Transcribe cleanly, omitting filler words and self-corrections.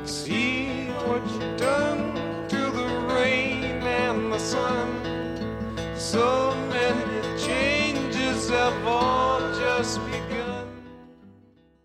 See what you've done to the rain and the sun. So many changes have all just begun.